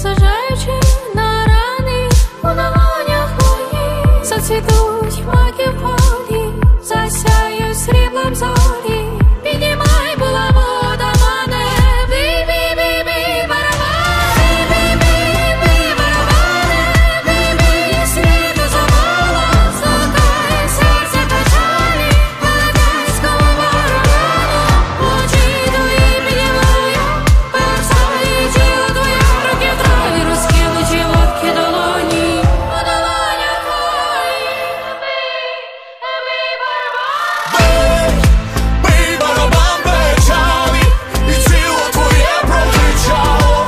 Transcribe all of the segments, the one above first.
зважаючи на рани у долонях моїх, зацвітуть маки в полі, засяють сріблом зорі. Піднімай булаву до мене, бі-бі-бі-бі, барабани, бі-бі-бі, барабани, бі-бі, світу замало, слухай серце печалі, велетенському барабану. Очі твої піднімаю, персає тіло твоє, руки в траві розкинуті лодки долоні, у долонях твоїх, бий барабан. Бий барабан печалі, і тіло твоє прокричало.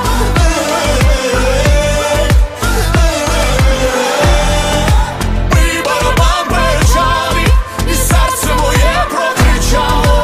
Бий барабан печалі, і серце моє прокричало.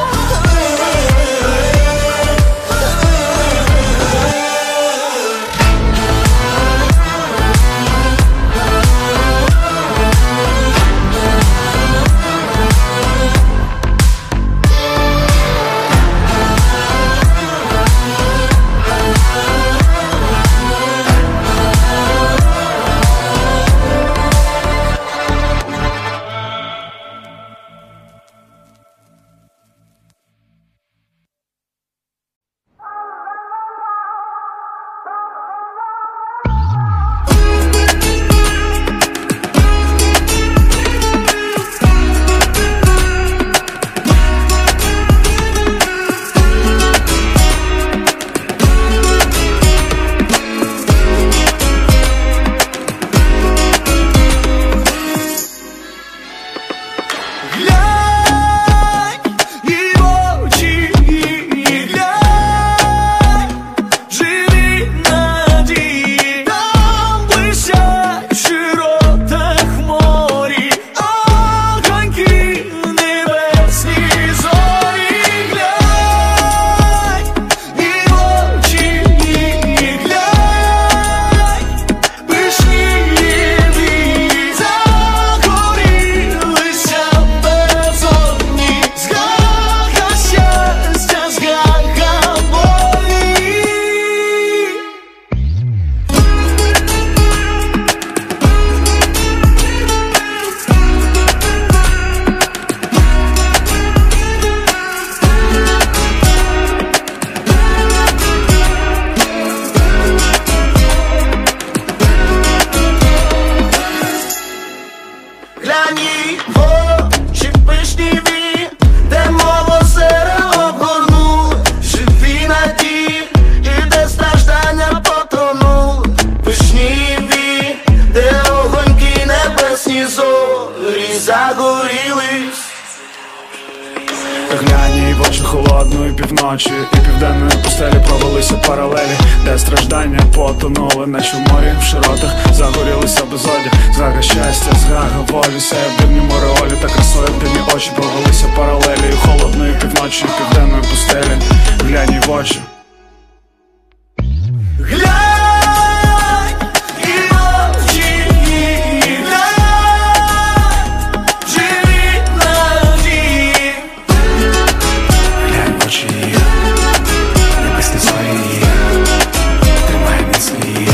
Глянь і в очі, і глянь, живі надії, там блищать в широтах морі, огоньки небесні зорі. Глянь і в очі, і глянь, пишні вії загорілися в безодні, згага щастя, згага болі. Глянь їй в очі пишні вії, де мов озера обгорнули, живі надії, і де страждання потонули. Пишні вії, де огоньки небесні зорі загорілись. Глянь їй в очі холодної півночі, і південної пустелі провелися паралелі, де страждання потонули, наче в морі в широтах загорілися безодя. Згага щастя, згага волі, сяє в дивнім ореолі, та красою в дивні очі провелися паралелі холодної півночі, і південної пустелі. Глянь їй в очі. Глянь і в очі, і глянь, живі надії. Глянь в очі її, небесні зорі її, тримай міцно її.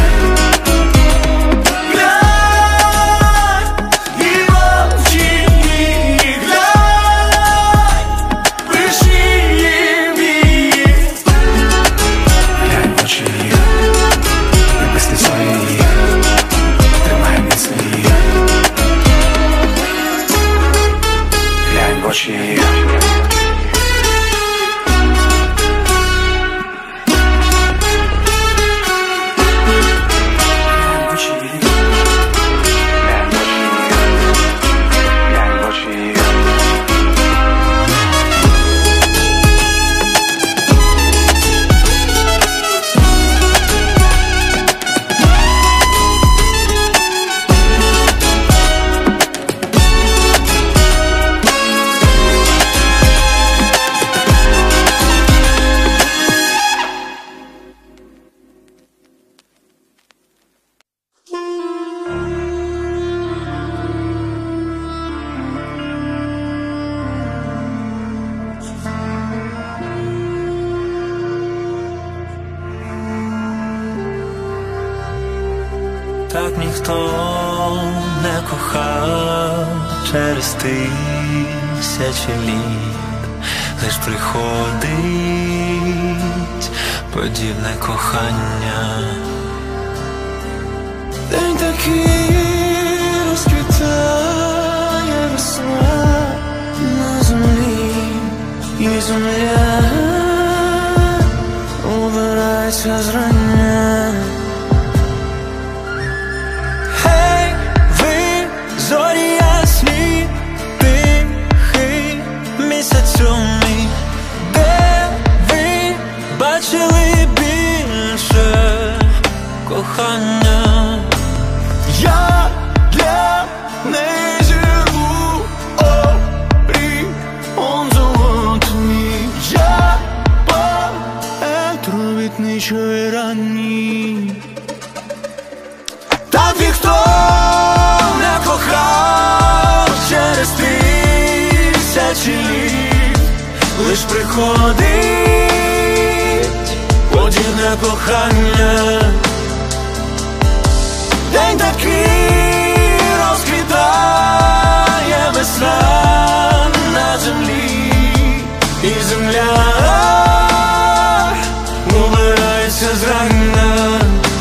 Глянь і в очі, і глянь, пишні вії Так ніхто не кохав через тисячі літ, лиш приходить подібне кохання. День такий розквітає весна на землі, і земля убирається зрання. Гей, ви, зорі ясні, тихий місяцю мій, де ви бачили більше кохання? Я для неї живу, он золотий. Я поет робітничої рані. Так ніхто не кохав через тисячі літ, лиш приходить подібне кохання. День такий розквітає весна на землі, і земля убирається зрання.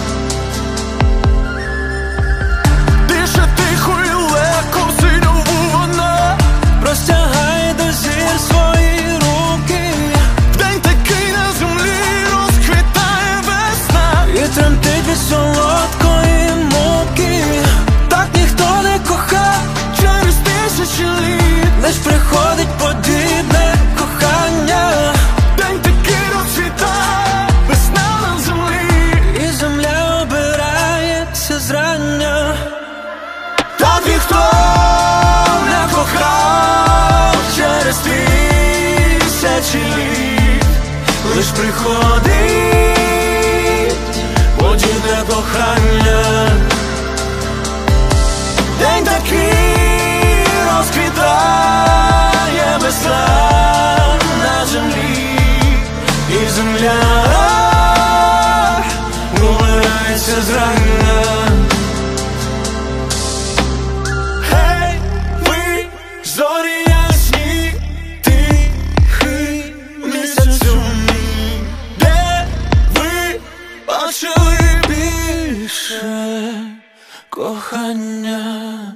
Дише тихо і легко в синьову вона, Простягай до зір свої руки. день такий на землі розквітає весна, І тремтить від солодкої муки. Так ніхто не кохав через тисячі літ, лиш приходить подібне кохання. день такий розцвітає весна на землі, І земля обирається зрання. так ніхто не кохав через тисячі літ, лиш приходить подібне кохання. День такий розквітає весна на землі, і земля умирається зрання. Гей, ви, зорі ясні, тихий місяцю мій, де ви бачили Більше кохання.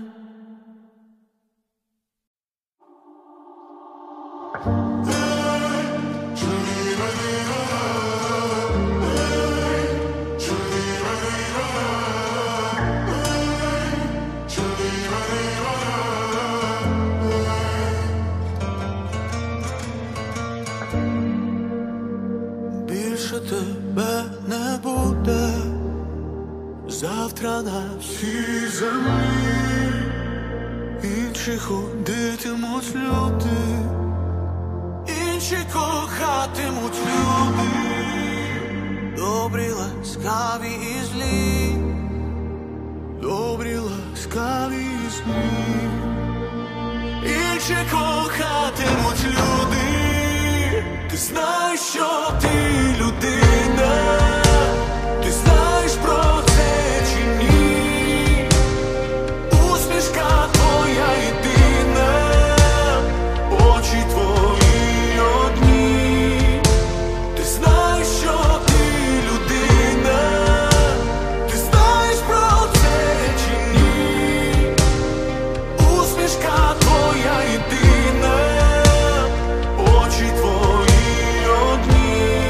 більше тебе не буде завтра на всій землі. Інші ходитимуть люди, інші кохатимуть люди, добрі, ласкаві і злі, добрі, ласкаві і злі, інші кохатимуть люди. Ти знаєш, що ти людина, ти знаєш про це чи ні? Усмішка твоя єдина, очі твої одні. Ти знаєш, що ти людина, ти знаєш про це чи ні? Усмішка твоя єдина, очі твої одні.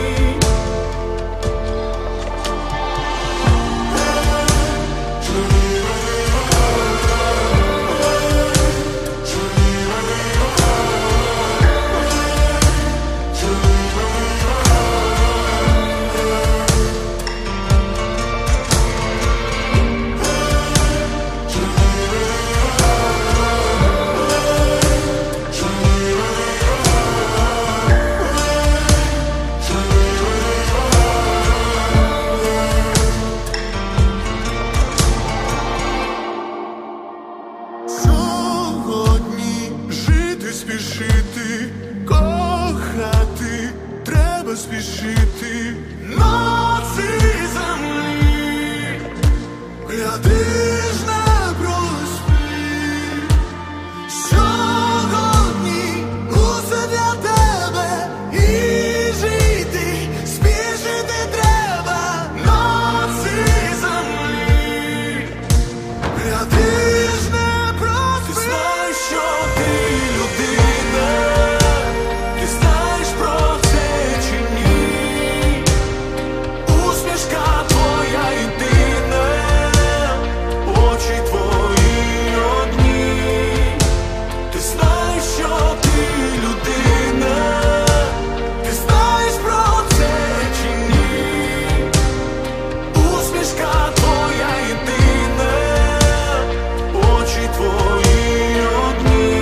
Сьогодні жити, спішити, кохати, треба спішити на цій землі. Ти ж не прости, сьогодні усе для тебе, і жити, спішити треба на цій землі. Ти ж не прости. Ти знаєш, що ти людина, ти знаєш про це чи ні? Усмішка твоя єдина, очі твої одні. Ти знаєш, що ти людина, ти знаєш про це чи ні? Усмішка твоя єдина, очі твої одні.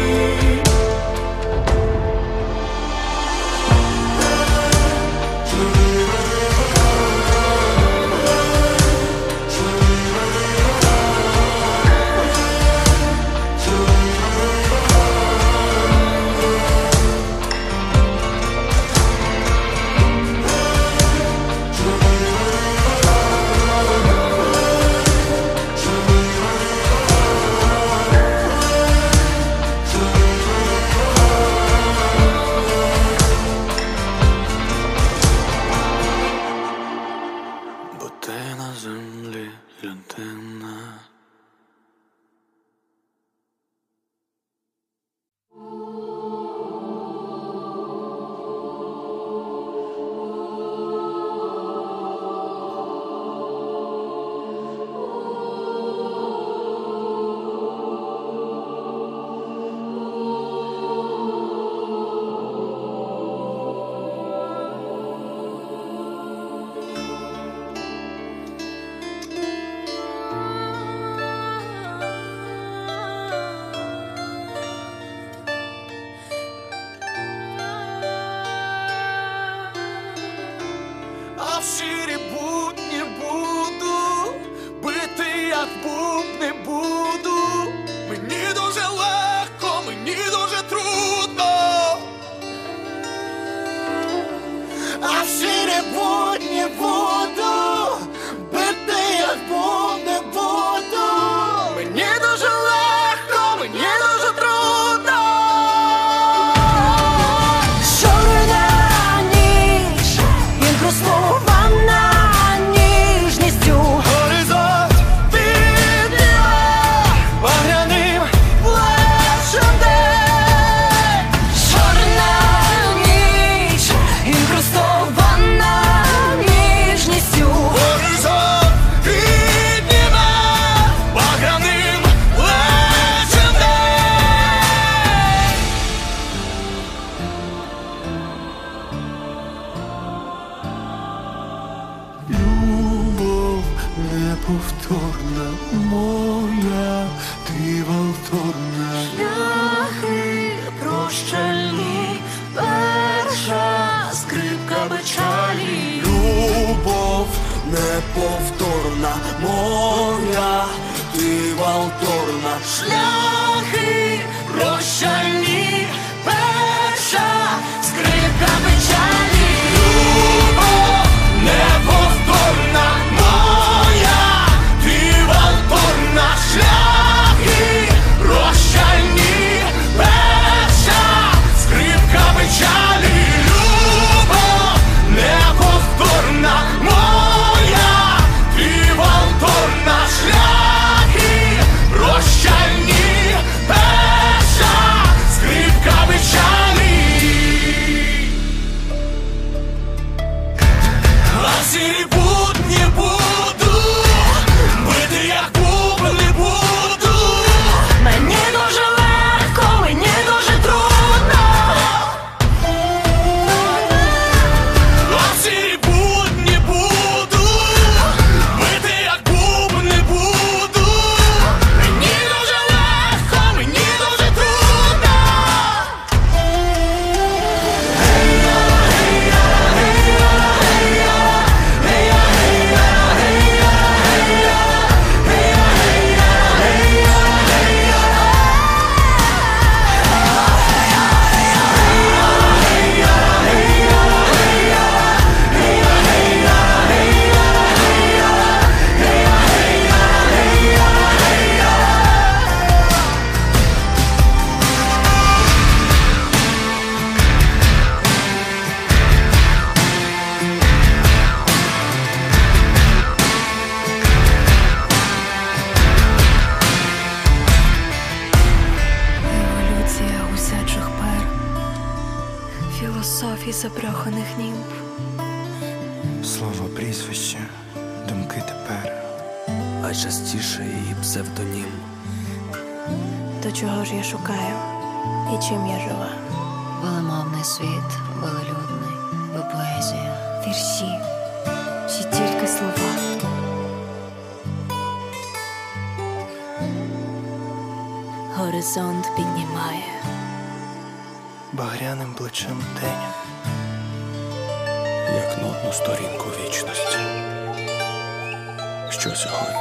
Бо ти на землі людина. А в щирі будні буду бити, як бубни буду. Мені дуже легко, мені дуже трудно. А в щирі будні буду бити, як бубни буду. Мені дуже легко, мені дуже трудно. Чорна ніч, інкрустована ніжністю. Горизонт підняв багряним плечем день. Чорна ніч, інкрустована ніжністю. Горизонт підняв багряним плечем день. Любов неповторна моя, ти валторна. Шляхи прощальні, перша скрипка печалі. Любов неповторна моя, ти валторна. Шляхи прощальні, перша скрипка печалі. Любов неповторна моя, ти валторна. Шляхи прощальні, перша скрипка печалі. Любов неповторна моя, ти валторна. Шляхи прощальні, запраханих німб. Слово, прізвище, думки тепер, а частіше її псевдонім. То чого ж я шукаю і чим я жива? Велемовний світ, велелюдний, ви поезія. Вірші чи тільки слова? Горизонт піднімає багряним плечем день, Як нотну сторінку вічності. Що сьогодні?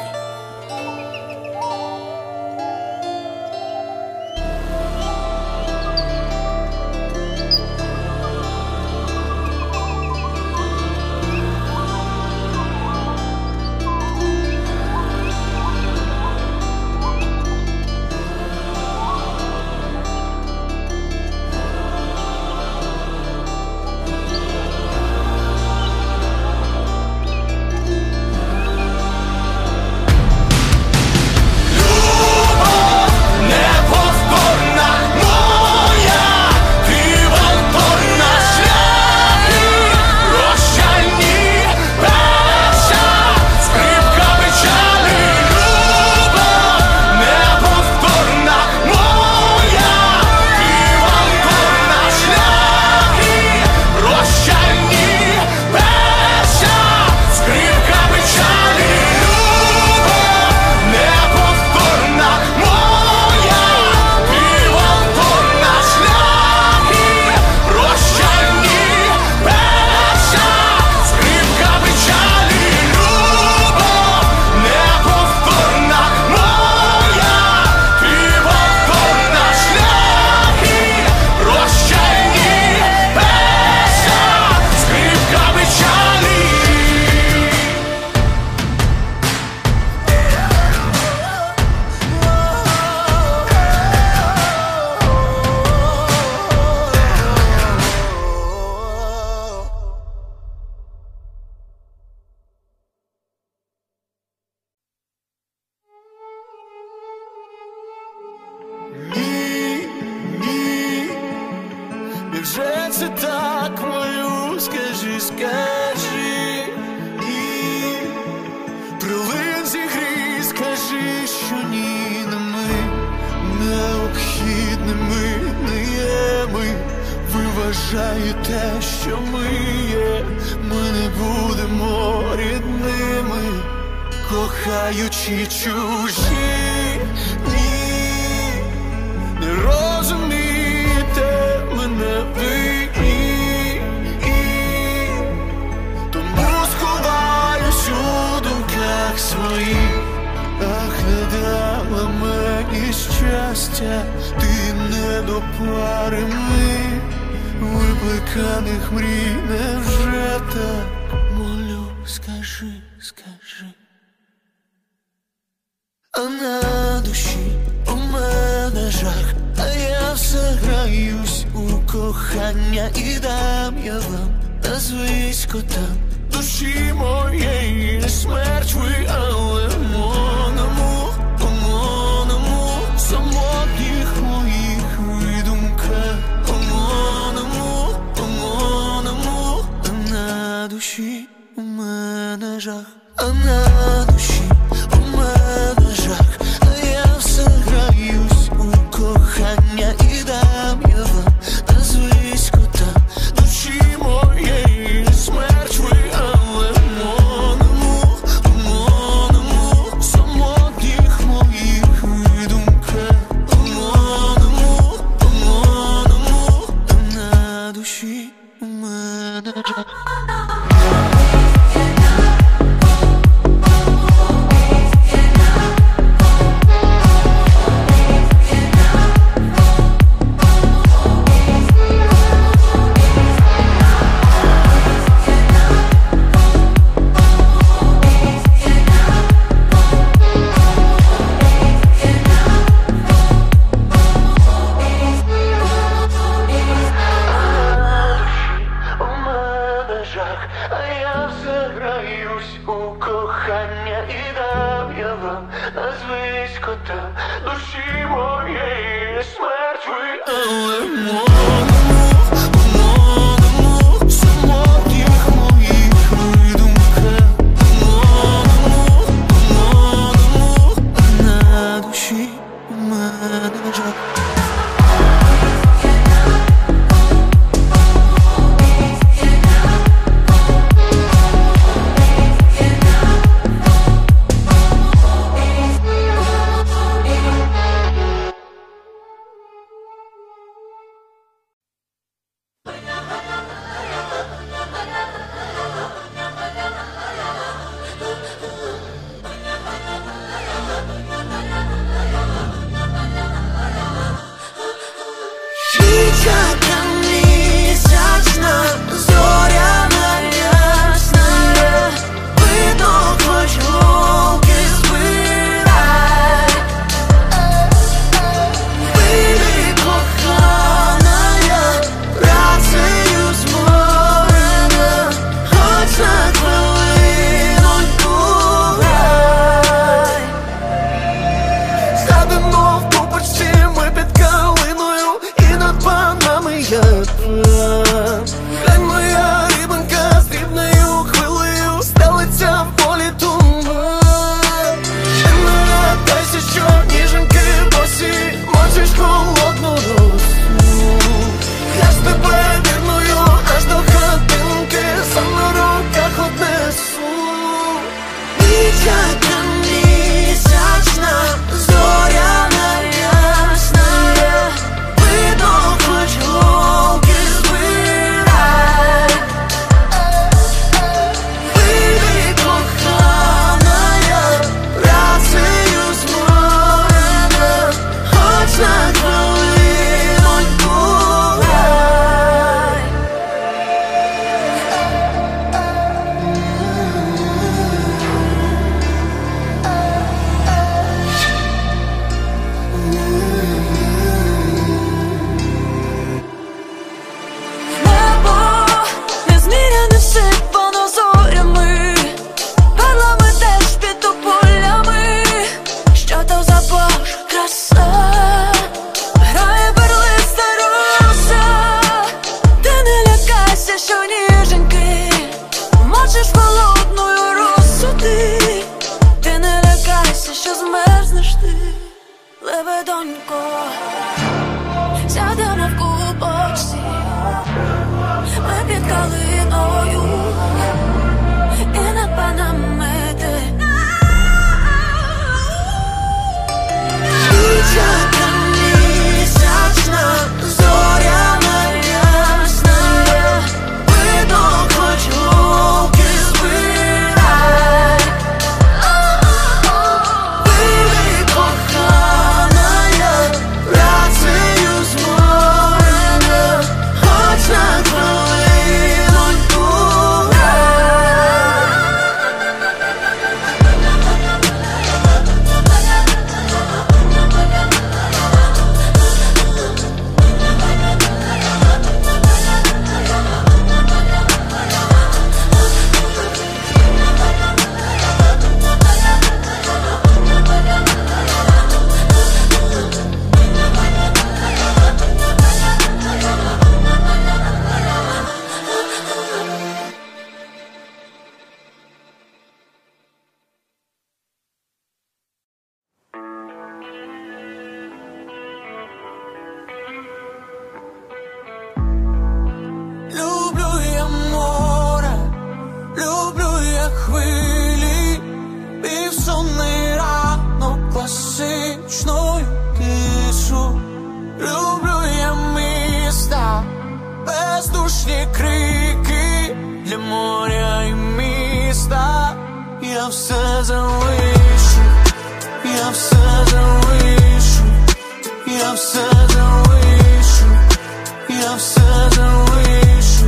Невже це так, молю, скажи, скажи, ні. Прилин зігрій, скажи, що ні, не ми, необхідними не є ми. Ви вважаєте, що ми є, ми не будемо рідними, кохаючи чужі, ні, не розумієте мене ви, тому сховаюсь у думках своїх. Ах, не дала мені щастя, ти не до пари ми, випликаних мрій, невже так, молю, скажи, скажи. А на душі у мене жах, а я все граюсь у кохання і дам я вам назвисько там душі моєї смерть ви, але моному, самотніх моїх видумках, моному, а на душі у мене жах, а на душі у мене жах, а я все граюсь у кохання і дам я вам назвисько там душі моєї смерть ви, але моному, самотніх моїх видумках, моному, а на душі у мене жах. А я все граюсь у кохання і дам я вам назвисько там душі моєї смерть ви, але моному, бездушні крики для моря і міста. Я все залишу, я все залишу, я все залишу, я все залишу.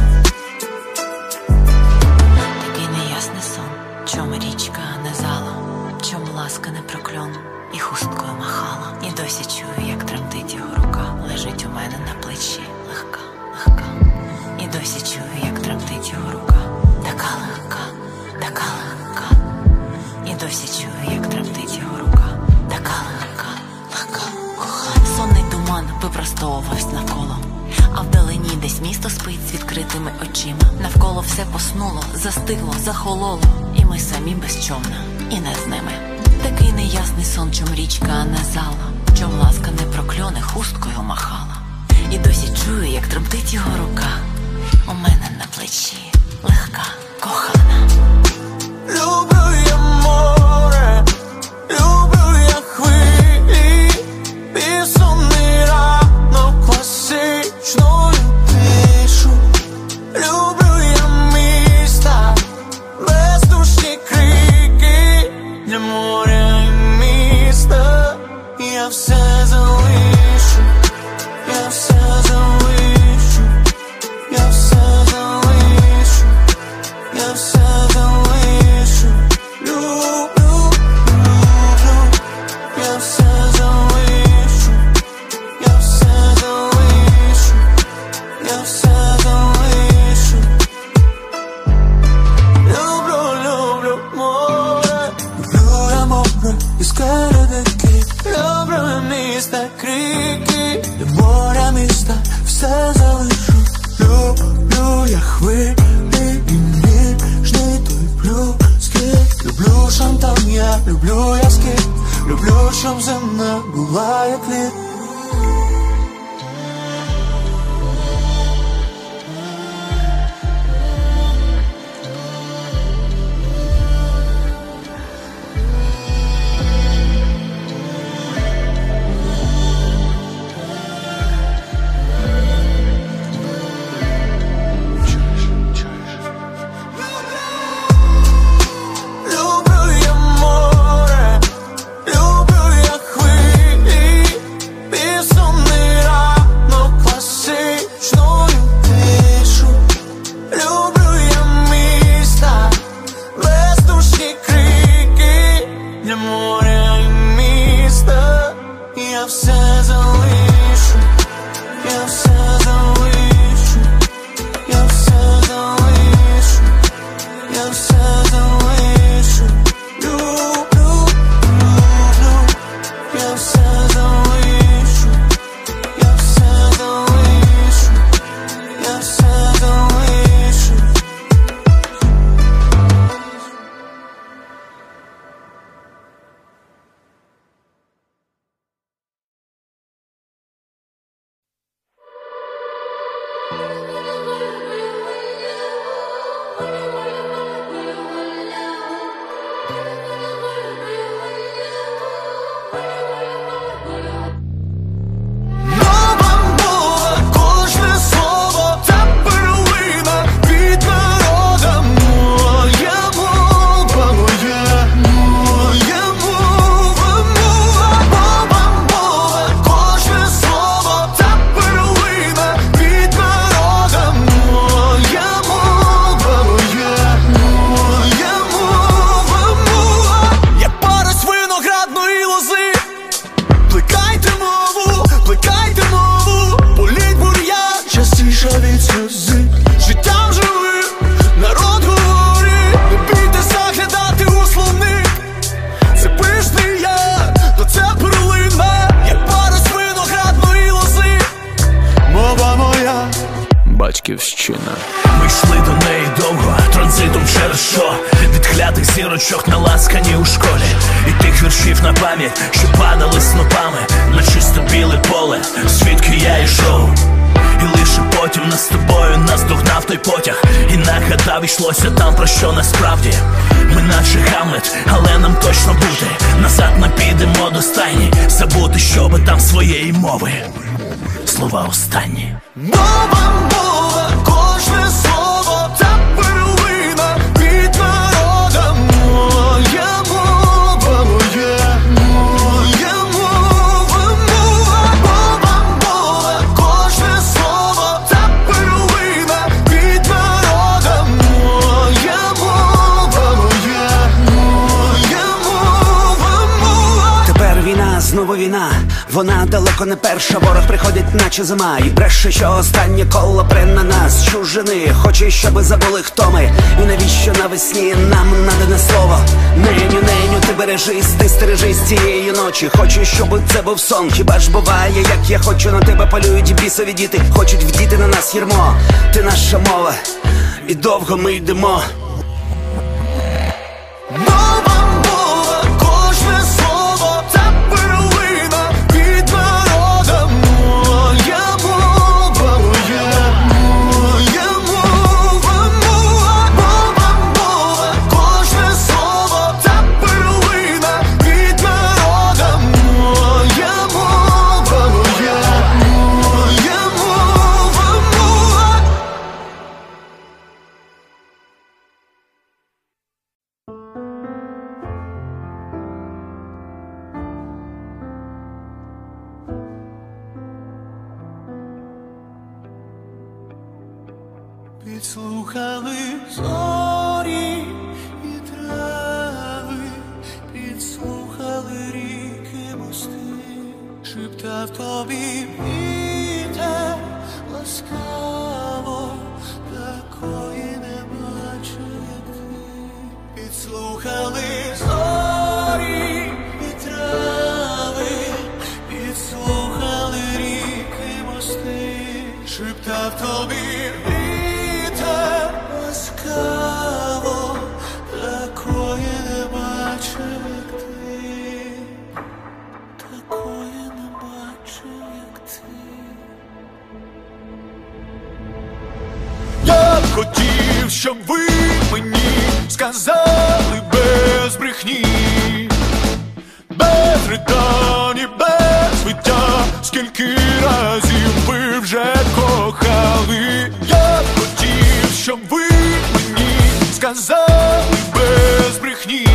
Такий неясний сон, чом річка не зала, чом ласка не прокльон, і хусткою махала. І досі чую, як тремтить його рука, лежить у мене на плечі, легка, легка. І досі чую, як тремтить його рука, така легка, така легка. І досі чую, як тремтить його рука, така легка, легка, кохана. Сонний туман випростовувався навколо, а вдалині десь місто спить з відкритими очима. Навколо все поснуло, застигло, захололо, і ми самі без човна, і не з ними. Такий неясний сон, чом річка не зала, чом ласка не прокльоне, хусткою махала. І досі чую, як тремтить його рука, у мене на плечі, легка, кохана. Люблю я море, люблю я хвилі, безсонний ранок, класичною тишу. Люблю я міста, бездушні крики для моря і міста. Я все залишу, я все залишу, я все залишу, я все залишу. Люблю, люблю, я все залишу, я все залишу, я все залишу. Люблю, люблю море, люблю я море і скелетики. Люблю я міста, крики, для моря міста все залишу. Люблю я хвилі і ніжний той плюски. Люблю шантан, я люблю я скіп, люблю, щоб земна була як лід. Люблю я море, люблю я хвилі, безсонний ранок, класичною тишу. Люблю я міста, бездушні крики для моря і міста. Я все залишу, я все залишу, я все залишу, я все залишу. Люблю, люблю, я все залишу, я все залишу, я все залишу. Нова кожне слово, та перлина від народа. Моя мова, моя, моя мова, мова. Нова кожне слово, та перлина від народа. Моя мова, моя, моя мова, мова. Я парусь виноградної лози. Плекайте мову, політь бур'ян частіше від сльози. Життям живим народ говорить, не бійте заглядати у словник. Це пишний я, то це перлина. Я парусь виноградної лози. Мова моя, Батьківщина. Ми йшли до неї довго, транзитом через що. Від клятих зірочок наласкані у школі. І тих віршів на пам'ять, що падали снопами на чисто біле поле, звідки я йшов. І лише потім нас з тобою наздогнав той потяг і нагадав, йшлося там про що насправді. Ми наче Гамлет, але нам точно бути. Назад не підемо до стайні, забути, щоби там своєї мови. Слова останні. нова мова, кожне знову війна, вона далеко не перша. Ворог приходить наче зима і бреше, що останнє коло пре на нас. Чужини хоче, щоби забули хто ми. І навіщо навесні нам надане слово? Неню, неню, ти бережись, ти стережись цієї ночі. Хочу, щоб це був сон. Хіба ж буває, як я хочу, на тебе полюють бісові діти. Хочуть вдіти на нас ярмо. Ти наша мова, і довго ми йдемо. Підслухали зорі і трави, підслухали ріки, мости, шептав тобі вітер ласкаво, такої не бачив, як ти. Підслухали зорі і трави, підслухали ріки, мости, шептав тобі ласкаво, такої не бачив, як ти, такої не бачив, як ти. Я хотів, щоб ви мені сказали без брехні, без ридань і без виття, скільки разів ви вже кохали. Я хотів, щоб ви мені сказали без брехні,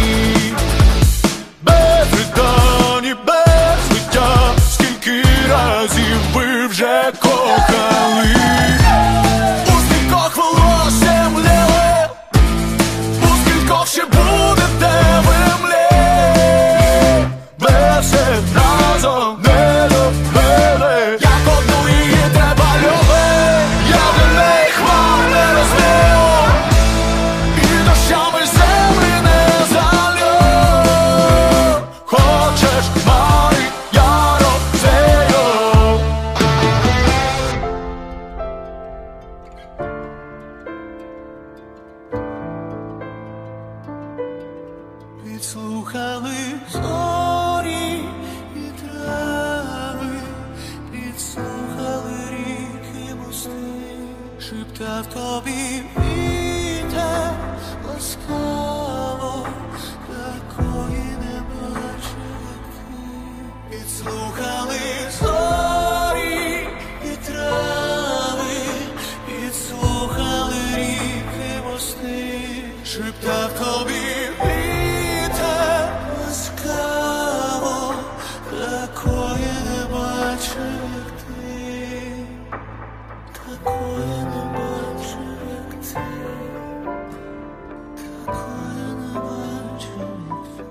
без ридань і без виття, скільки разів ви вже кохали. У скількох волоссям мліли, у скількох ще будете ви млі, без всіх разом не любили, як одну її треба любити. Я для неї хмар не розлив, і дощами землі не залю. Хочеш хмари, я розсею. Підслухали зорі і трави, підслухали ріки, мости, шептав тобі вітер ласкаво, такої не бачив, як ти. Підслухали зорі і трави, підслухали ріки, мости, шептав тобі вітер ласкаво, такої не бачив, як ти, такої не бачив, як ти, такої не бачив, як ти.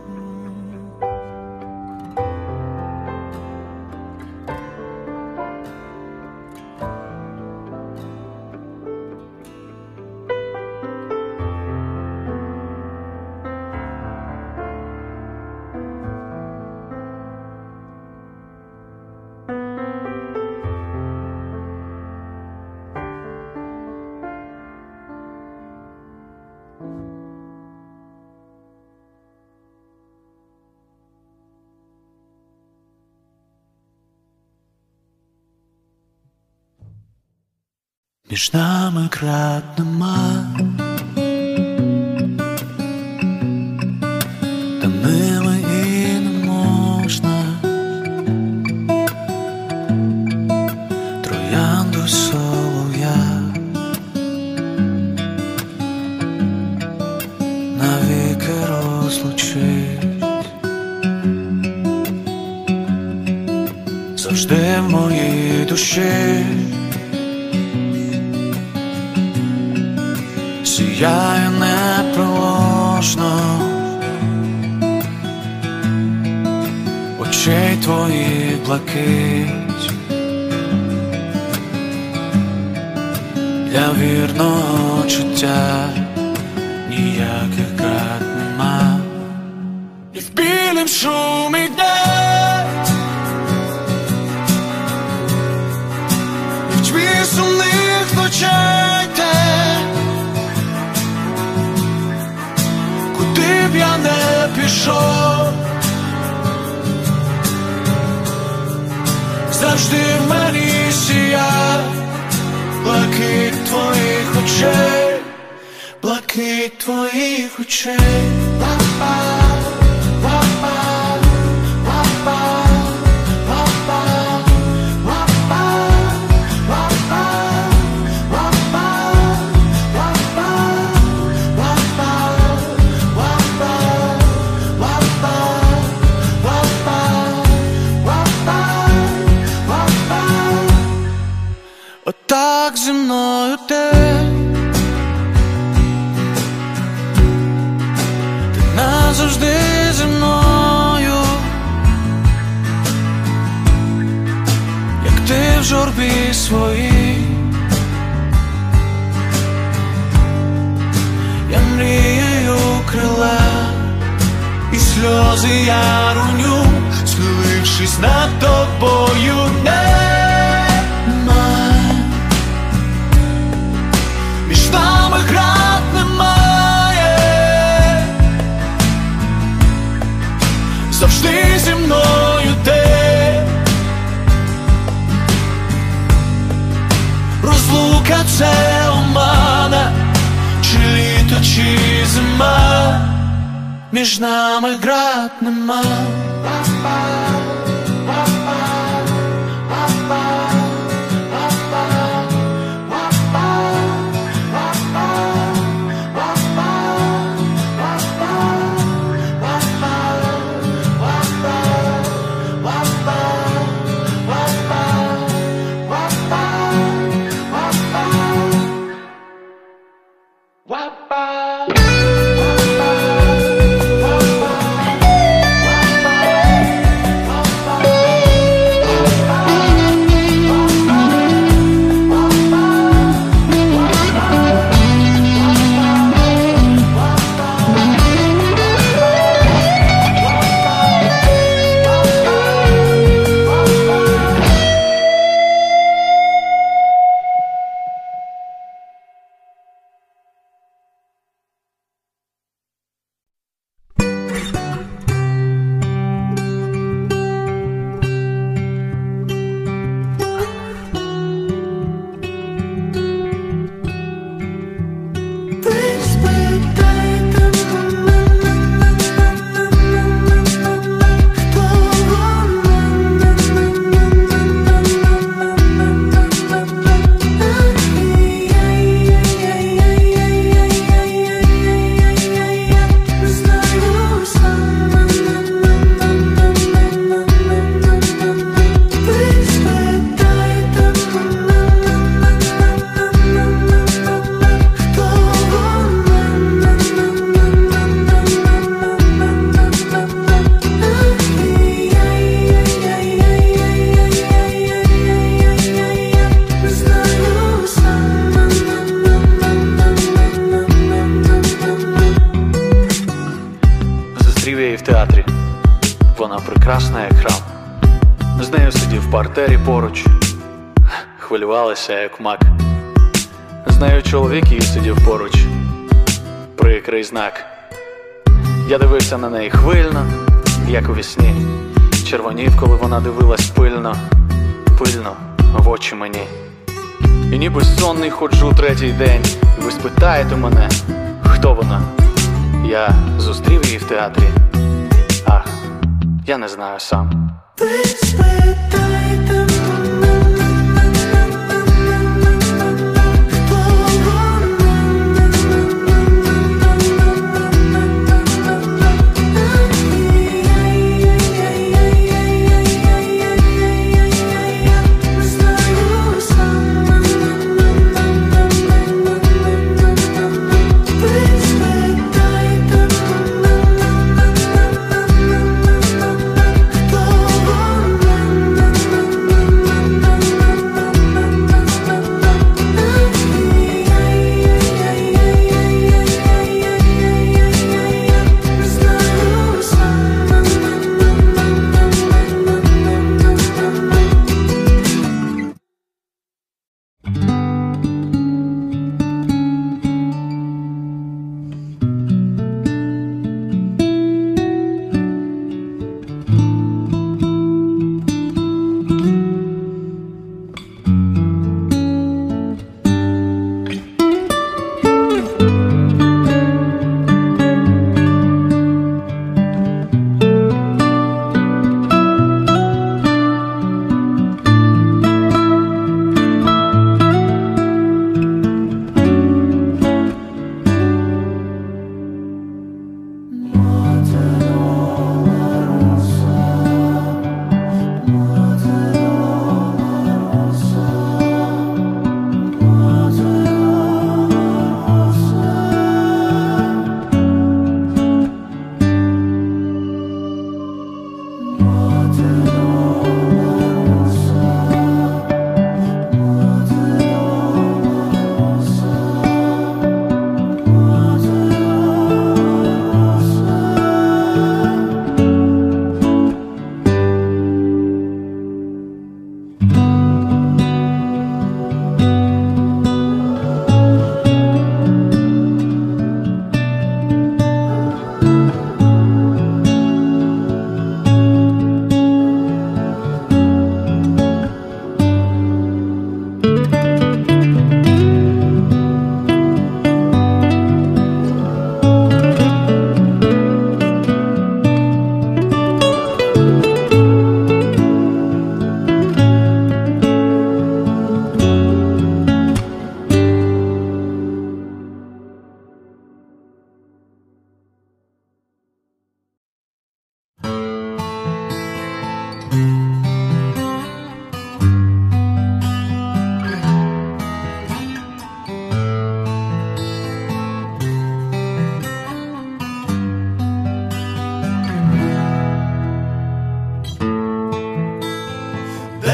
Між нами крат нема, та ними і не можна. Троянду солов'я навіки розлучить. Завжди в моїй душі сіяє неприложно, очей твоїх блакить, для вірного чуття ніяких крат нема. І в білім шумі гнать, і в тьмі сумних ночей те, куди б я не пішов, завжди в мені сія блакить твоїх очей, блакить твоїх очей. Отак зі мною ти назавжди зі мною, як ти в журбі своїй. Я мрією крила, і сльози я роню, схилившись над тобою. Між нами град немає, завжди зі мною ти. Розлука це омана, чи літо, чи зима, між нами град нема. Прекрасна, як храм. З нею сидів в партері поруч, хвилювалася, як мак. З нею чоловік її сидів поруч, прикрий знак. Я дивився на неї хвильно, як у вісні, червонів, коли вона дивилась пильно, пильно в очі мені. І ніби сонний ходжу третій день, і ви спитаєте мене, хто вона? Я зустрів її в театрі. Ах, я не знаю сам. Ви спитайте хто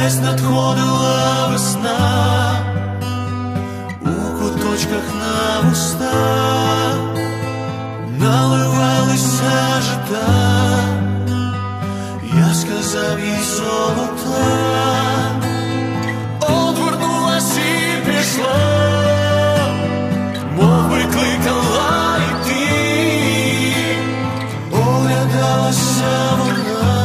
Десь надходила весна, у куточках на вустах наливалися жита, я сказав їй золота, одвернулась і пішла, мов викликала йти, оглядалася вона.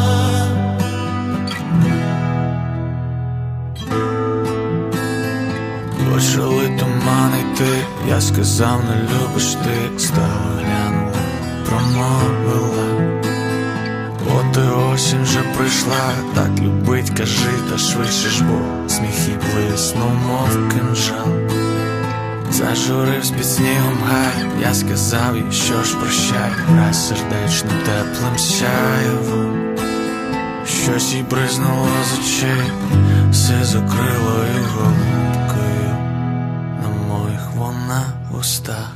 Почали туманити, я сказав, не любиш ти, стала глянула, промовила. От і осінь вже прийшла, так любить, кажи, та швидше ж, бо сміх і блиснув, мов кинжал. Зажуривсь під снігом гай, я сказав їй, що ж прощай, грай сердечним теплим сяєвом. Щось їй бризнуло з очей, сизокрилою голубкою, на моїх вона устах.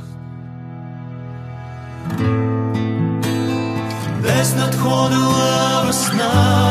Десь надходила весна,